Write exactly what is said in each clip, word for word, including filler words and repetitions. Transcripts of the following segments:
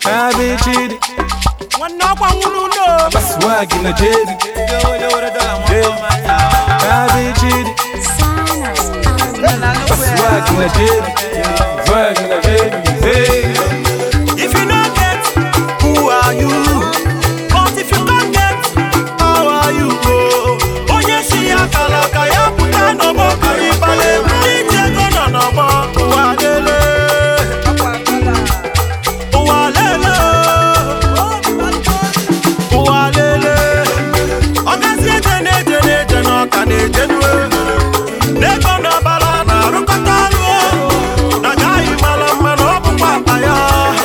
Cabbage. One knock one will know. Swag in the jet. Cabbage. Swag in the jet. Swag in the jet. If you don't get, who are you? But if you can't get, how are you? Oh yes, she a kalaka ya puta no bo karibale. Nije go no bo walele. Walele. Walele. Ogasi jene jene jeno kane jenwe. Neko no bala na rukatalu. Na gai mala mano bu papaya.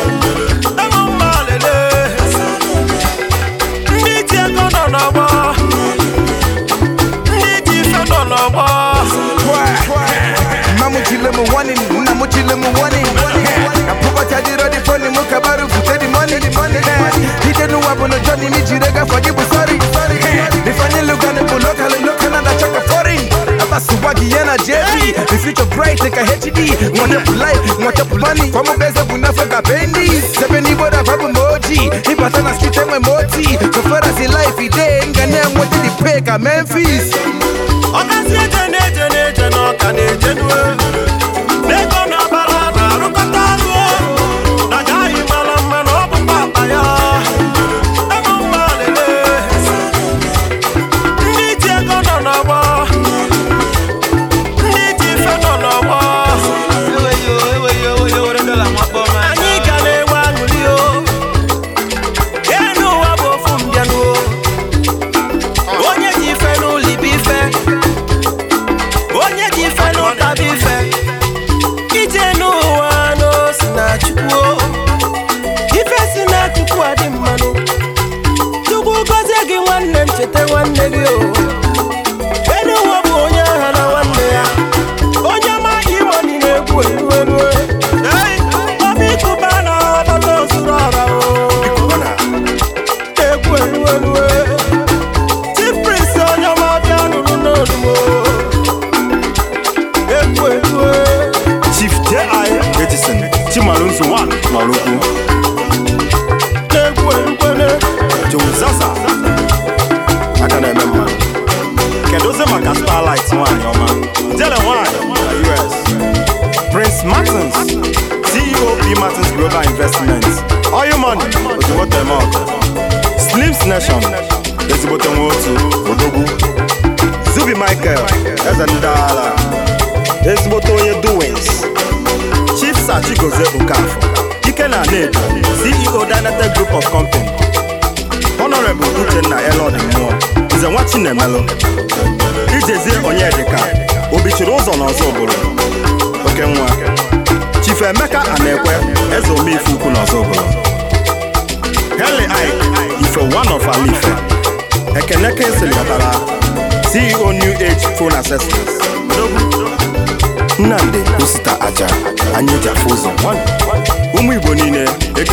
Mamuchile mu warning, namuchile mu warning. Apuba tajiro di phone mukabaru futedi money. He didn't know about Johnny ni jirega for you sorry. Nifanye lugani buloka loka na na chaka foreign. Abasu wagi yana Jerry. The future bright like a H D. Wanna pull life, wanna pull money. Kwa mbeza bunafoka bendi. Seven iboda babu moji. Ipata na street emwe moti. So far as in life ide ngane mwote di peka Memphis. Ogasi jene jene jeno kane jenwe. Neko na bala na rukatalu. Na gai mala mano bu papaya. Emo malele. Nije go no no bo. Nije fe no no bo. Ewe yo, ewe yo, ewe yo, ore dola mwapo man. Ani kane wanguli yo. Enu wabo fumbianu. Onye ji fe no libi fe. Onye ji fe no tabi fe. Ije no wano sina chukwo. Ife sina chukwo adi mmanu. Chukwu gozie gi nwanne mchete nwanne gi o. Enu wabo onye aha na nwanne ya. Onye ma iwo ni na-egwu elu elu. Obi kubana ọbata ozuru ọra o. Egwu elu elu. Chief Prince onye ọma bịa nụrụ n'olu mo. Egwu elu. Chief J I Edison Chimalonso one Maluku Egwu elu. Joe Zaza aka na-eme mma kedozie maka Starlight nwanyị ọma Jele nwanyị na U S Prince Martins C E O P Martins Global Investments Oil Money ozugbote mọk Slims Nation ezigbote nwe otu odogwu Zubi Michael eze ndị ala ezigbote onye Doings Chief Sir Chigozie Okafor Ike na Ned C E O Dynatech Group of Company Honorable Uchenna Elod Mmụọ Nze nwa Chinemelu Ijezie Onyedika Obichiri ụzọ n'ọzọ ụbụrụ Oke nwa Chief Emeka Anekwe Eze Omeife ukwu n'ọzọ ụbụrụ Heli Ike Ife one of Alife Ekeneke Siliatara C E O New Age Phone Accessories Nnamdi Osita Aja anyị ji afụ ụzọ ụmụ Igbo niile